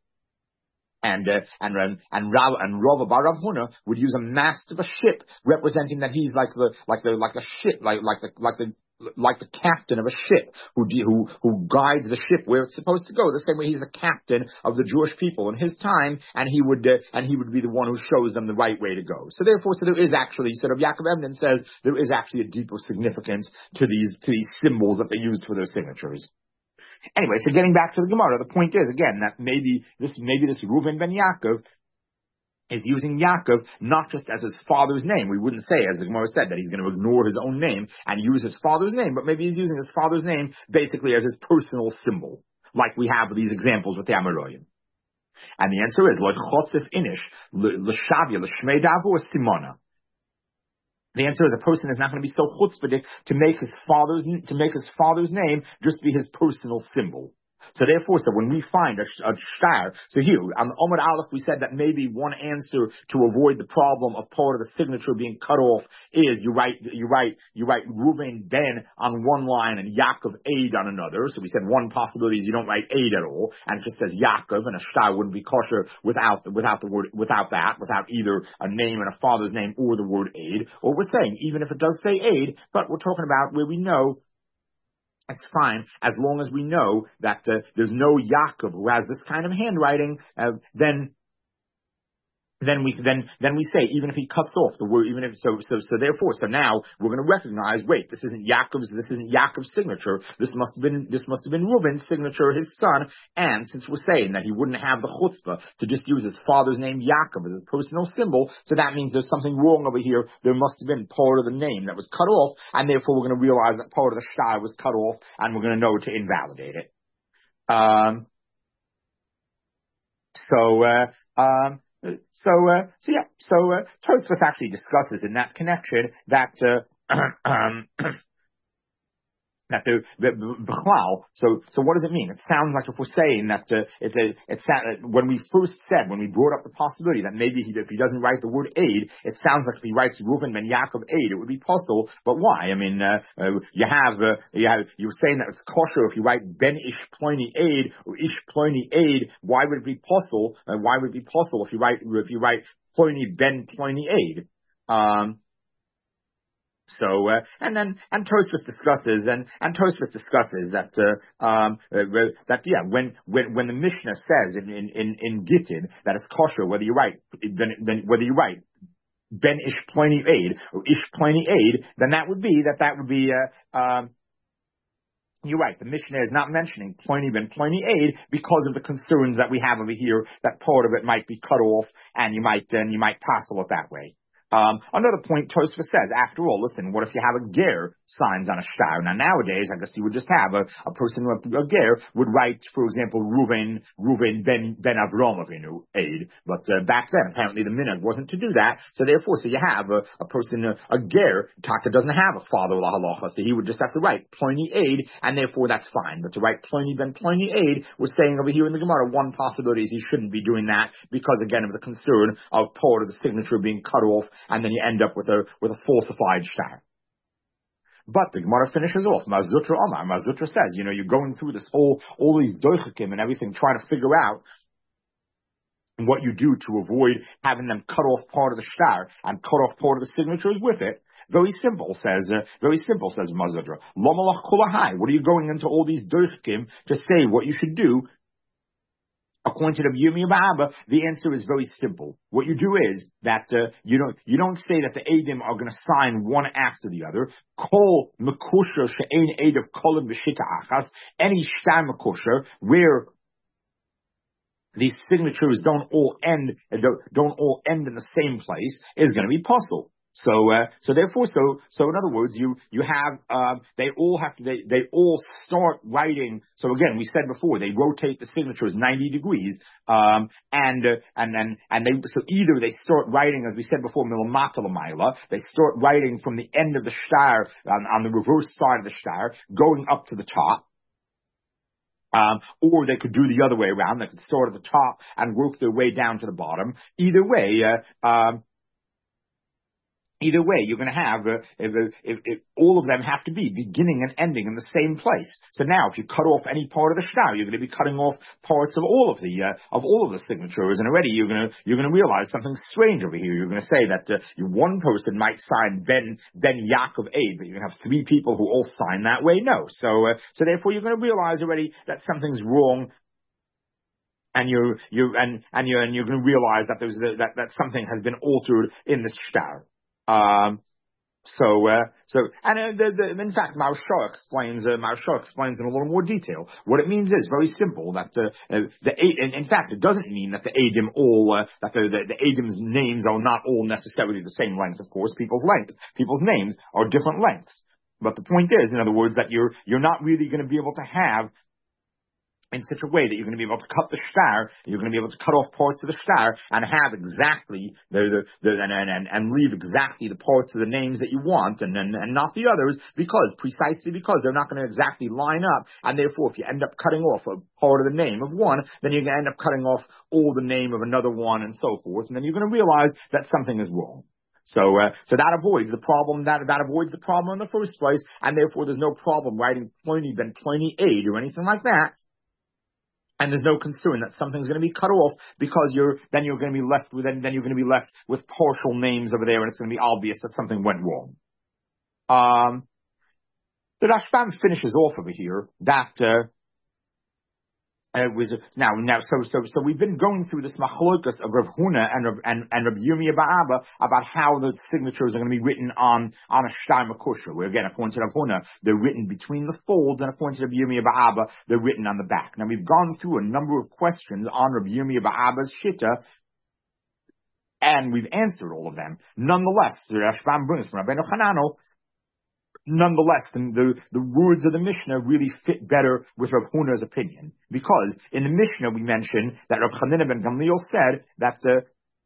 And uh, and and and Rav and Rav Bar Rav Huna would use a mast of a ship, representing that he's like the like the like the ship, like like the like the like the captain of a ship who who who guides the ship where it's supposed to go. The same way he's the captain of the Jewish people in his time, and he would uh, and he would be the one who shows them the right way to go. So therefore, so there is actually, sort of Yaakov Emden says there is actually a deeper significance to these to these symbols that they used for their signatures. Anyway, so getting back to the Gemara, the point is again that maybe this maybe this Reuven ben Yaakov is using Yaakov not just as his father's name. We wouldn't say, as the Gemara said, that he's going to ignore his own name and use his father's name, but maybe he's using his father's name basically as his personal symbol, like we have these examples with the Amoraim. And the answer is like chotzif inish l'shavya l'shmei davur simona. The answer is a person is not going to be so chutzpahdik to make his father's to make his father's name just be his personal symbol. So therefore, so when we find a, a shtar, so here on the Omar Aleph we said that maybe one answer to avoid the problem of part of the signature being cut off is you write you write you write Reuven Ben on one line and Yaakov Eid on another. So we said one possibility is you don't write Eid at all, and it just says Yaakov, and a shtar wouldn't be kosher without without the word without that, without either a name and a father's name or the word Eid. Or we're saying even if it does say Eid, but we're talking about where we know. It's fine, as long as we know that uh, there's no Yaakov who has this kind of handwriting, uh, then then we then then we say even if he cuts off the word, even if so so so therefore so now we're going to recognize, wait, this isn't Yaakov's this isn't Yaakov's signature, this must have been this must have been Reuben's signature, his son, and since we're saying that he wouldn't have the chutzpah to just use his father's name Yaakov as a personal symbol, so that means there's something wrong over here. There must have been part of the name that was cut off, and therefore we're going to realize that part of the shtar was cut off, and we're going to know to invalidate it. Um. So uh, um. uh, so, uh, so yeah, so, uh, Tosfos actually discusses in that connection that, uh, um, that the, the, the so so what does it mean? It sounds like if we're saying that uh, it's a it's uh, when we first said when we brought up the possibility that maybe he, if he doesn't write the word aid, it sounds like if he writes Reuven ben Yaakov aid, it would be possible. But why? I mean, uh, uh, you have uh, you have you were saying that it's kosher if you write ben ish ploni aid or ish ploni aid. Why would it be possible? Uh, why would it be possible if you write if you write ploni ben ploni aid? Um, So uh, and then and Tosfos discusses and and Tosfos discusses that uh, um uh, that yeah when when when the Mishnah says in in in, in Gittin that it's kosher whether you write then then whether you write ben ish ploni aid or ish ploni aid, then that would be that that would be uh, um. You're right. The Mishnah is not mentioning ploni ben ploni aid because of the concerns that we have over here that part of it might be cut off and you might and you might parcel it that way. Um, another point Tosfos says, after all, listen, what if you have a ger signs on a shtar? Now, nowadays, I guess you would just have a, a person, a ger would write, for example, Reuven, Reuven ben, ben Avram Avinu, aid. But uh, back then, apparently the minhag wasn't to do that. So therefore, so you have a, a person, a, a ger, Taka doesn't have a father la halacha, so he would just have to write ploni aid, and therefore that's fine. But to write ploni ben ploni aid, we're saying over here in the Gemara, one possibility is he shouldn't be doing that because, again, of the concern of part of the signature being cut off, and then you end up with a with a falsified shtar. But the Gemara finishes off. Mazutra Omar. Mazutra says, you know, you're going through this whole, all these doichakim and everything, trying to figure out what you do to avoid having them cut off part of the shtar and cut off part of the signatures with it. Very simple, says, uh, very simple, says Mazutra. Lomalach kulahai. What are you going into all these doichakim to say what you should do? According to the Yirmiyah Ba'aba, the answer is very simple. What you do is that uh, you don't you don't say that the Eidim are going to sign one after the other. Kol mekusher she'ein eidav kolim b'shita achas. Any shtar mekusher where these signatures don't all end don't, don't all end in the same place is going to be puzzle. So, uh, so therefore, so, so in other words, you, you have, um, they all have to, they, they all start writing. So again, we said before, they rotate the signatures ninety degrees, um, and, uh, and then, and they, so either they start writing, as we said before, milamata l'mayla, they start writing from the end of the shtar, on, on the reverse side of the shtar, going up to the top. Um, or they could do the other way around. They could start at the top and work their way down to the bottom. Either way, uh, um, Either way, you're going to have, uh, if, if, if all of them have to be beginning and ending in the same place. So now, if you cut off any part of the shtar, you're going to be cutting off parts of all of the uh, of all of the signatures, and already you're going to you're going to realize something strange over here. You're going to say that uh, you, one person might sign Ben Ben Yaakov Aid, but you're going to have three people who all sign that way. No, so uh, so therefore you're going to realize already that something's wrong. And you're you and and you and you're going to realize that there's that that something has been altered in the shtar. Um, so, uh, so, and uh, the, the, in fact, Maharsha explains, uh, Maharsha explains in a little more detail. What it means is very simple, that, uh, uh the, in, in fact, it doesn't mean that the Eidim all, uh, that the, the, the Eidim's names are not all necessarily the same length, of course. People's lengths, people's names are different lengths. But the point is, in other words, that you're, you're not really going to be able to have in such a way that you're going to be able to cut the shtar, you're going to be able to cut off parts of the shtar and have exactly the, the, the and, and, and leave exactly the parts of the names that you want and, and, and not the others because, precisely because they're not going to exactly line up, and therefore if you end up cutting off a part of the name of one, then you're going to end up cutting off all the name of another one and so forth, and then you're going to realize that something is wrong. So, uh, so that avoids the problem, that, that avoids the problem in the first place, and therefore there's no problem writing ploni ben ploni aid or anything like that. And there's no concern that something's going to be cut off because you're then you're going to be left with then, then you're going to be left with partial names over there, and it's going to be obvious that something went wrong. Um, the Rashbam finishes off over here that uh, uh, was now now so so so we've been going through this machlokas of Rav Huna and Rav, and and Rav Yirmiyah Ba'aba about how the signatures are going to be written on on a shtar mekusher. Where again, according to Rav Huna, they're written between the folds, and according to Rav Yirmiyah Ba'aba, they're written on the back. Now we've gone through a number of questions on Rav Yirmiyah Ba'aba's shitta, and we've answered all of them. Nonetheless, the Rashbam brings from Rabbeinu Hanano. Nonetheless, the, the, the words of the Mishnah really fit better with Rav Huna's opinion. Because in the Mishnah we mentioned that Rav Chanina ben Gamliel said that uh,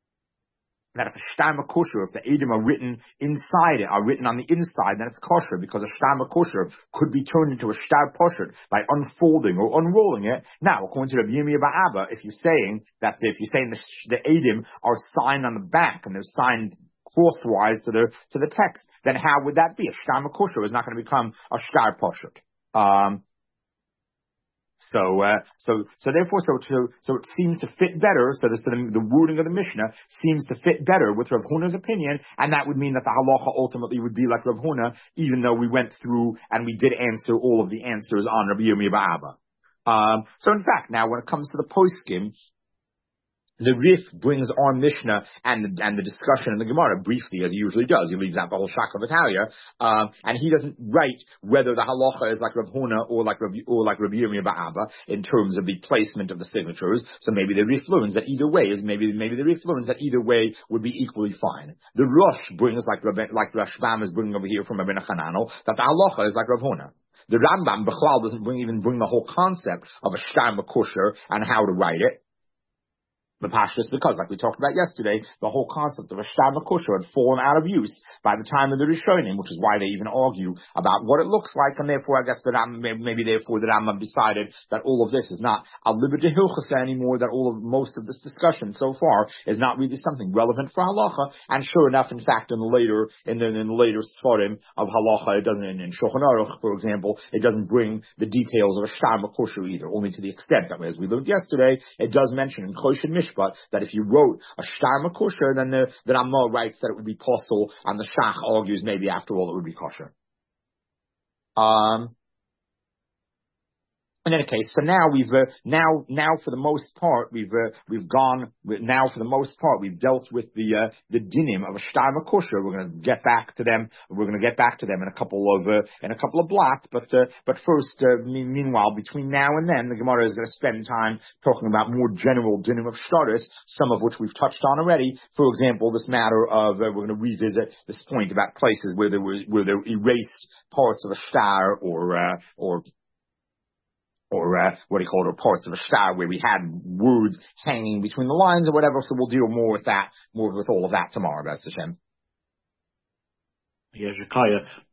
that if a shtar kosher, if the edim are written inside it, are written on the inside, then it's kosher, because a shtar kosher could be turned into a shtar posher by unfolding or unrolling it. Now, according to Rabbi Yirmiyah bar Abba, if you're saying that, if you're saying the, the edim are signed on the back and they're signed crosswise to the to the text, then how would that be? A shtar kosher is not going to become a shtar posher. Um, So, uh, so, so therefore, so, so, so it seems to fit better. So the, so the, the wording of the Mishnah seems to fit better with Rav Huna's opinion, and that would mean that the halacha ultimately would be like Rav Huna, even though we went through and we did answer all of the answers on Rabbi Yirmiyah bar Abba. Um, so in fact, now when it comes to the poskim, the Rif brings our Mishnah and the, and the discussion in the Gemara briefly, as he usually does. He leaves out the whole Shach of Italia, um, and he doesn't write whether the halacha is like Rav Huna or like Rav, or like Rabbi Yirmiyah bar Abba in terms of the placement of the signatures. So maybe the Rif learns that either way is maybe maybe the Rif learns that either way would be equally fine. The Rosh brings like Rabbi, like Rashbam is bringing over here from Rabbi Chananel that the halacha is like Rav Huna. The Rambam Bechlal doesn't bring, even bring the whole concept of a shtar kosher and how to write it. The Pashtus, because, like we talked about yesterday, the whole concept of a shtar kosher had fallen out of use by the time of the Rishonim, which is why they even argue about what it looks like, and therefore, I guess that Ram, maybe therefore the Rambam decided that all of this is not a liberty hilchasa anymore, that all of most of this discussion so far is not really something relevant for halacha. And sure enough, in fact, in the later in the, in the later svarim of halacha, it doesn't, in, in Shulchan Aruch, for example, it doesn't bring the details of a shtar kosher either, only to the extent that, as we learned yesterday, it does mention in Choshen Mishpat that if you wrote a shtar kosher, then the, the Ramah writes that it would be possible, and the Shach argues maybe after all it would be kosher. Um, In any case, so now we've uh, now now for the most part we've uh, we've gone now for the most part we've dealt with the uh, the dinim of a shtar kosher. We're going to get back to them. We're going to get back to them in a couple of uh, in a couple of blocks. But uh, but first, uh, me- meanwhile, between now and then, the Gemara is going to spend time talking about more general dinim of shtaris, some of which we've touched on already. For example, this matter of uh, we're going to revisit this point about places where there were where there were erased parts of a shtar or uh, or or uh, what do you call it, or parts of a shtar where we had words hanging between the lines or whatever. So we'll deal more with that, more with all of that tomorrow, B'ez Hashem. Yes, Shakaya.